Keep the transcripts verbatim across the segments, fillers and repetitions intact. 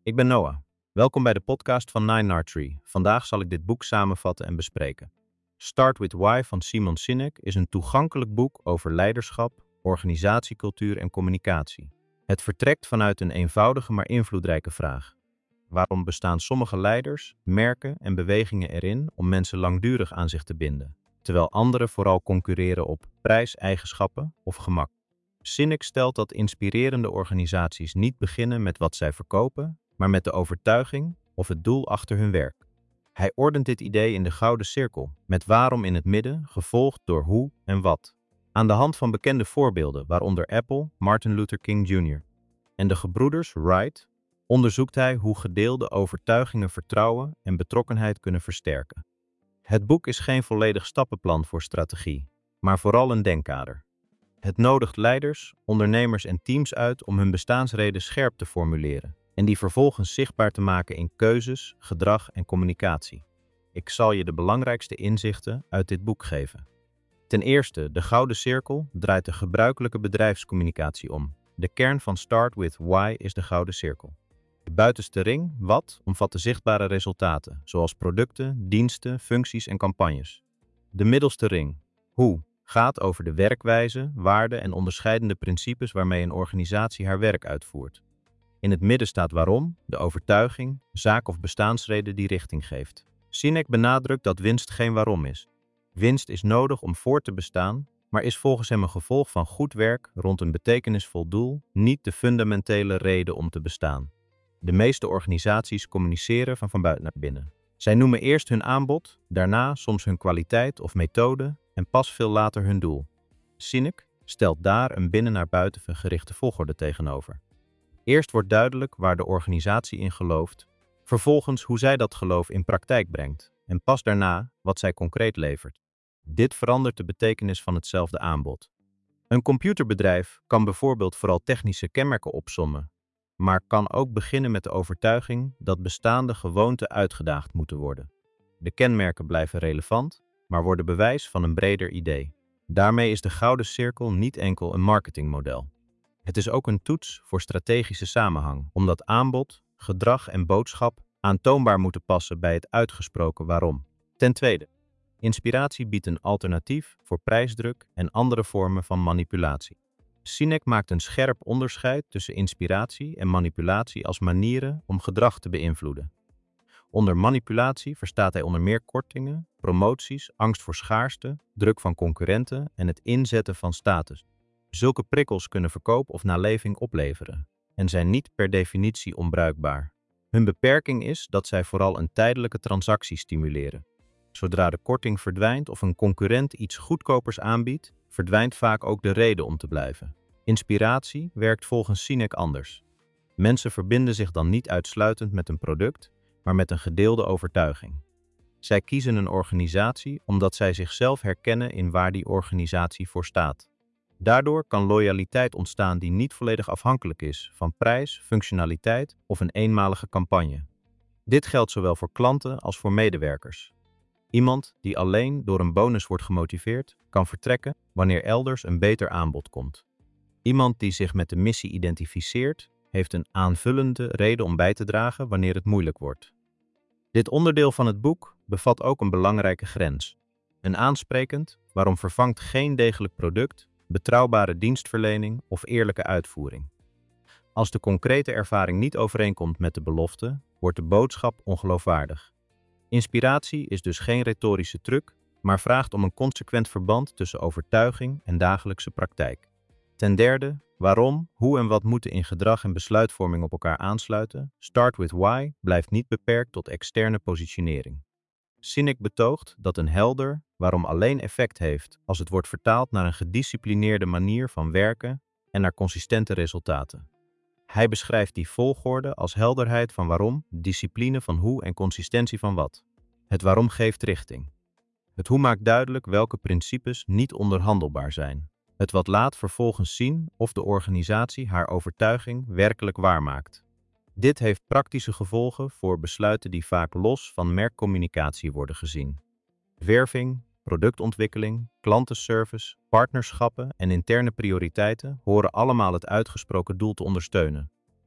Ik ben Noah. Welkom bij de podcast van Nine R Tree. Vandaag zal ik dit boek samenvatten en bespreken. Start with Why van Simon Sinek is een toegankelijk boek over leiderschap, organisatiecultuur en communicatie. Het vertrekt vanuit een eenvoudige maar invloedrijke vraag. Waarom bestaan sommige leiders, merken en bewegingen erin om mensen langdurig aan zich te binden, terwijl anderen vooral concurreren op prijs, eigenschappen of gemak? Sinek stelt dat inspirerende organisaties niet beginnen met wat zij verkopen, maar met de overtuiging of het doel achter hun werk. Hij ordent dit idee in de gouden cirkel, met waarom in het midden, gevolgd door hoe en wat. Aan de hand van bekende voorbeelden, waaronder Apple, Martin Luther King junior en de gebroeders Wright, onderzoekt hij hoe gedeelde overtuigingen vertrouwen en betrokkenheid kunnen versterken. Het boek is geen volledig stappenplan voor strategie, maar vooral een denkkader. Het nodigt leiders, ondernemers en teams uit om hun bestaansreden scherp te formuleren en die vervolgens zichtbaar te maken in keuzes, gedrag en communicatie. Ik zal je de belangrijkste inzichten uit dit boek geven. Ten eerste, de gouden cirkel draait de gebruikelijke bedrijfscommunicatie om. De kern van Start with Why is de gouden cirkel. De buitenste ring, wat, omvat de zichtbare resultaten, zoals producten, diensten, functies en campagnes. De middelste ring, hoe, gaat over de werkwijze, waarden en onderscheidende principes waarmee een organisatie haar werk uitvoert. In het midden staat waarom, de overtuiging, zaak of bestaansreden die richting geeft. Sinek benadrukt dat winst geen waarom is. Winst is nodig om voort te bestaan, maar is volgens hem een gevolg van goed werk rond een betekenisvol doel, niet de fundamentele reden om te bestaan. De meeste organisaties communiceren van van buiten naar binnen. Zij noemen eerst hun aanbod, daarna soms hun kwaliteit of methode en pas veel later hun doel. Sinek stelt daar een binnen naar buiten gerichte volgorde tegenover. Eerst wordt duidelijk waar de organisatie in gelooft, vervolgens hoe zij dat geloof in praktijk brengt en pas daarna wat zij concreet levert. Dit verandert de betekenis van hetzelfde aanbod. Een computerbedrijf kan bijvoorbeeld vooral technische kenmerken opsommen, maar kan ook beginnen met de overtuiging dat bestaande gewoonten uitgedaagd moeten worden. De kenmerken blijven relevant, maar worden bewijs van een breder idee. Daarmee is de gouden cirkel niet enkel een marketingmodel. Het is ook een toets voor strategische samenhang, omdat aanbod, gedrag en boodschap aantoonbaar moeten passen bij het uitgesproken waarom. Ten tweede, inspiratie biedt een alternatief voor prijsdruk en andere vormen van manipulatie. Sinek maakt een scherp onderscheid tussen inspiratie en manipulatie als manieren om gedrag te beïnvloeden. Onder manipulatie verstaat hij onder meer kortingen, promoties, angst voor schaarste, druk van concurrenten en het inzetten van status. Zulke prikkels kunnen verkoop of naleving opleveren en zijn niet per definitie onbruikbaar. Hun beperking is dat zij vooral een tijdelijke transactie stimuleren. Zodra de korting verdwijnt of een concurrent iets goedkopers aanbiedt, verdwijnt vaak ook de reden om te blijven. Inspiratie werkt volgens Sinek anders. Mensen verbinden zich dan niet uitsluitend met een product, maar met een gedeelde overtuiging. Zij kiezen een organisatie omdat zij zichzelf herkennen in waar die organisatie voor staat. Daardoor kan loyaliteit ontstaan die niet volledig afhankelijk is van prijs, functionaliteit of een eenmalige campagne. Dit geldt zowel voor klanten als voor medewerkers. Iemand die alleen door een bonus wordt gemotiveerd, kan vertrekken wanneer elders een beter aanbod komt. Iemand die zich met de missie identificeert, heeft een aanvullende reden om bij te dragen wanneer het moeilijk wordt. Dit onderdeel van het boek bevat ook een belangrijke grens. Een aansprekend waarom vervangt geen degelijk product, betrouwbare dienstverlening of eerlijke uitvoering. Als de concrete ervaring niet overeenkomt met de belofte, wordt de boodschap ongeloofwaardig. Inspiratie is dus geen retorische truc, maar vraagt om een consequent verband tussen overtuiging en dagelijkse praktijk. Ten derde, waarom, hoe en wat moeten in gedrag en besluitvorming op elkaar aansluiten. Start with Why blijft niet beperkt tot externe positionering. Sinek betoogt dat een helder waarom alleen effect heeft als het wordt vertaald naar een gedisciplineerde manier van werken en naar consistente resultaten. Hij beschrijft die volgorde als helderheid van waarom, discipline van hoe en consistentie van wat. Het waarom geeft richting. Het hoe maakt duidelijk welke principes niet onderhandelbaar zijn. Het wat laat vervolgens zien of de organisatie haar overtuiging werkelijk waarmaakt. Dit heeft praktische gevolgen voor besluiten die vaak los van merkcommunicatie worden gezien. Werving, productontwikkeling, klantenservice, partnerschappen en interne prioriteiten horen allemaal het uitgesproken doel te ondersteunen.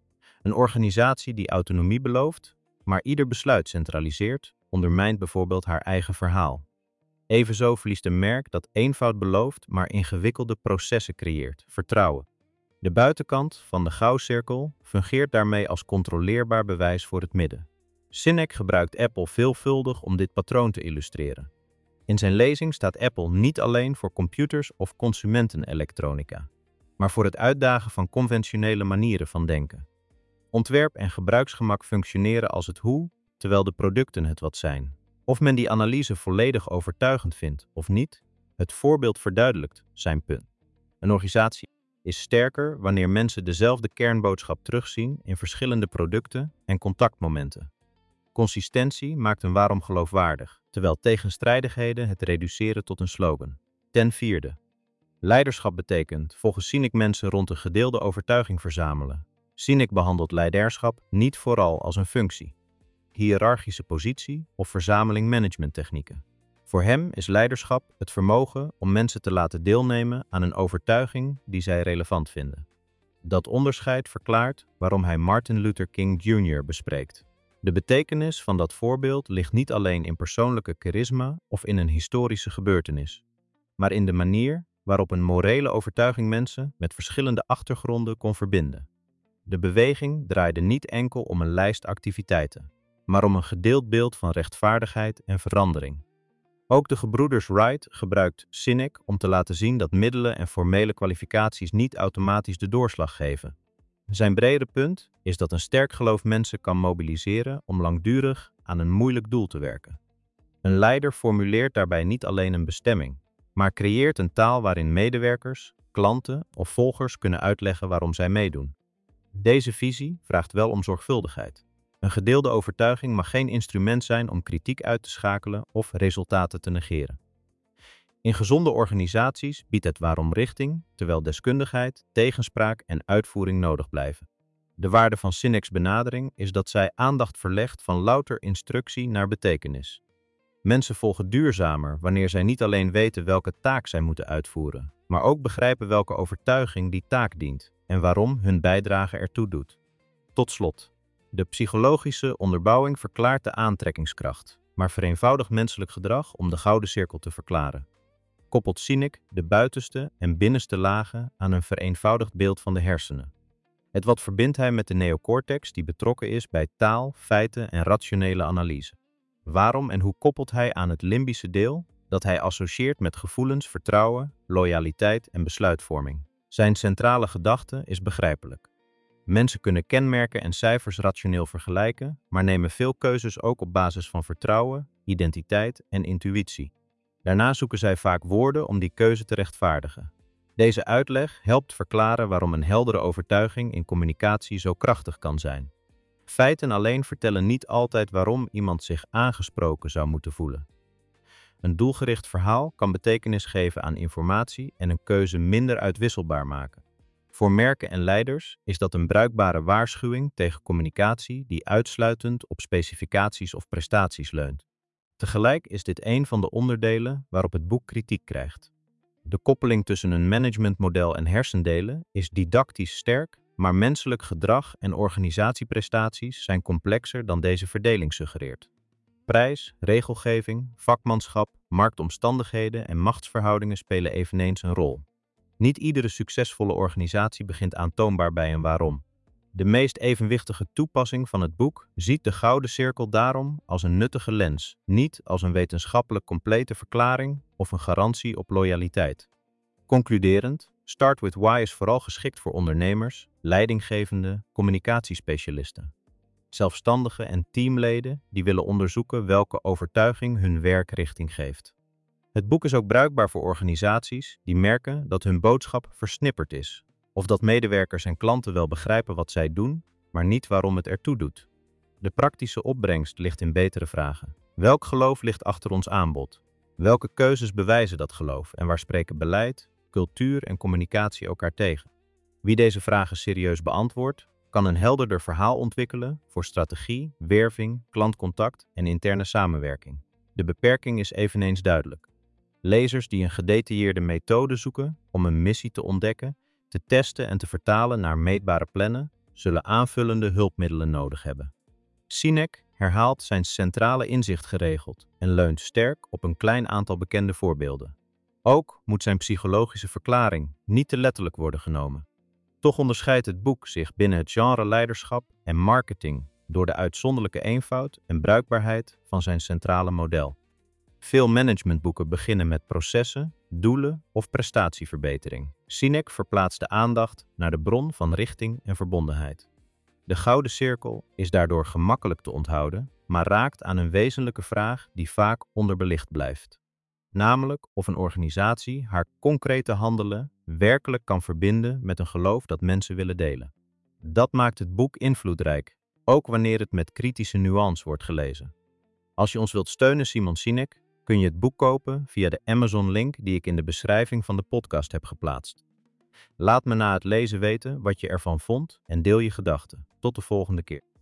Een organisatie die autonomie belooft, maar ieder besluit centraliseert, ondermijnt bijvoorbeeld haar eigen verhaal. Evenzo verliest een merk dat eenvoud belooft, maar ingewikkelde processen creëert, vertrouwen. De buitenkant van de Gauss-cirkel fungeert daarmee als controleerbaar bewijs voor het midden. Sinek gebruikt Apple veelvuldig om dit patroon te illustreren. In zijn lezing staat Apple niet alleen voor computers of consumentenelektronica, maar voor het uitdagen van conventionele manieren van denken. Ontwerp en gebruiksgemak functioneren als het hoe, terwijl de producten het wat zijn. Of men die analyse volledig overtuigend vindt of niet, het voorbeeld verduidelijkt zijn punt. Een organisatie is sterker wanneer mensen dezelfde kernboodschap terugzien in verschillende producten en contactmomenten. Consistentie maakt een waarom geloofwaardig, terwijl tegenstrijdigheden het reduceren tot een slogan. Ten vierde. Leiderschap betekent volgens Sinek mensen rond een gedeelde overtuiging verzamelen. Sinek behandelt leiderschap niet vooral als een functie, hiërarchische positie of verzameling managementtechnieken. Voor hem is leiderschap het vermogen om mensen te laten deelnemen aan een overtuiging die zij relevant vinden. Dat onderscheid verklaart waarom hij Martin Luther King junior bespreekt. De betekenis van dat voorbeeld ligt niet alleen in persoonlijke charisma of in een historische gebeurtenis, maar in de manier waarop een morele overtuiging mensen met verschillende achtergronden kon verbinden. De beweging draaide niet enkel om een lijst activiteiten, maar om een gedeeld beeld van rechtvaardigheid en verandering. Ook de gebroeders Wright gebruikt Sinek om te laten zien dat middelen en formele kwalificaties niet automatisch de doorslag geven. Zijn brede punt is dat een sterk geloof mensen kan mobiliseren om langdurig aan een moeilijk doel te werken. Een leider formuleert daarbij niet alleen een bestemming, maar creëert een taal waarin medewerkers, klanten of volgers kunnen uitleggen waarom zij meedoen. Deze visie vraagt wel om zorgvuldigheid. Een gedeelde overtuiging mag geen instrument zijn om kritiek uit te schakelen of resultaten te negeren. In gezonde organisaties biedt het waarom richting, terwijl deskundigheid, tegenspraak en uitvoering nodig blijven. De waarde van Sinek's benadering is dat zij aandacht verlegt van louter instructie naar betekenis. Mensen volgen duurzamer wanneer zij niet alleen weten welke taak zij moeten uitvoeren, maar ook begrijpen welke overtuiging die taak dient en waarom hun bijdrage ertoe doet. Tot slot. De psychologische onderbouwing verklaart de aantrekkingskracht, maar vereenvoudigt menselijk gedrag om de gouden cirkel te verklaren. Koppelt Sinek de buitenste en binnenste lagen aan een vereenvoudigd beeld van de hersenen. Het wat verbindt hij met de neocortex die betrokken is bij taal, feiten en rationele analyse. Waarom en hoe koppelt hij aan het limbische deel dat hij associeert met gevoelens, vertrouwen, loyaliteit en besluitvorming? Zijn centrale gedachte is begrijpelijk. Mensen kunnen kenmerken en cijfers rationeel vergelijken, maar nemen veel keuzes ook op basis van vertrouwen, identiteit en intuïtie. Daarna zoeken zij vaak woorden om die keuze te rechtvaardigen. Deze uitleg helpt verklaren waarom een heldere overtuiging in communicatie zo krachtig kan zijn. Feiten alleen vertellen niet altijd waarom iemand zich aangesproken zou moeten voelen. Een doelgericht verhaal kan betekenis geven aan informatie en een keuze minder uitwisselbaar maken. Voor merken en leiders is dat een bruikbare waarschuwing tegen communicatie die uitsluitend op specificaties of prestaties leunt. Tegelijk is dit een van de onderdelen waarop het boek kritiek krijgt. De koppeling tussen een managementmodel en hersendelen is didactisch sterk, maar menselijk gedrag en organisatieprestaties zijn complexer dan deze verdeling suggereert. Prijs, regelgeving, vakmanschap, marktomstandigheden en machtsverhoudingen spelen eveneens een rol. Niet iedere succesvolle organisatie begint aantoonbaar bij een waarom. De meest evenwichtige toepassing van het boek ziet de gouden cirkel daarom als een nuttige lens, niet als een wetenschappelijk complete verklaring of een garantie op loyaliteit. Concluderend, Start with Why is vooral geschikt voor ondernemers, leidinggevenden, communicatiespecialisten, zelfstandigen en teamleden die willen onderzoeken welke overtuiging hun werk richting geeft. Het boek is ook bruikbaar voor organisaties die merken dat hun boodschap versnipperd is, of dat medewerkers en klanten wel begrijpen wat zij doen, maar niet waarom het ertoe doet. De praktische opbrengst ligt in betere vragen. Welk geloof ligt achter ons aanbod? Welke keuzes bewijzen dat geloof en waar spreken beleid, cultuur en communicatie elkaar tegen? Wie deze vragen serieus beantwoordt, kan een helderder verhaal ontwikkelen voor strategie, werving, klantcontact en interne samenwerking. De beperking is eveneens duidelijk. Lezers die een gedetailleerde methode zoeken om een missie te ontdekken, te testen en te vertalen naar meetbare plannen, zullen aanvullende hulpmiddelen nodig hebben. Sinek herhaalt zijn centrale inzicht geregeld en leunt sterk op een klein aantal bekende voorbeelden. Ook moet zijn psychologische verklaring niet te letterlijk worden genomen. Toch onderscheidt het boek zich binnen het genre leiderschap en marketing door de uitzonderlijke eenvoud en bruikbaarheid van zijn centrale model. Veel managementboeken beginnen met processen, doelen of prestatieverbetering. Sinek verplaatst de aandacht naar de bron van richting en verbondenheid. De gouden cirkel is daardoor gemakkelijk te onthouden, maar raakt aan een wezenlijke vraag die vaak onderbelicht blijft. Namelijk of een organisatie haar concrete handelen werkelijk kan verbinden met een geloof dat mensen willen delen. Dat maakt het boek invloedrijk, ook wanneer het met kritische nuance wordt gelezen. Als je ons wilt steunen, Simon Sinek, kun je het boek kopen via de Amazon-link die ik in de beschrijving van de podcast heb geplaatst. Laat me na het lezen weten wat je ervan vond en deel je gedachten. Tot de volgende keer.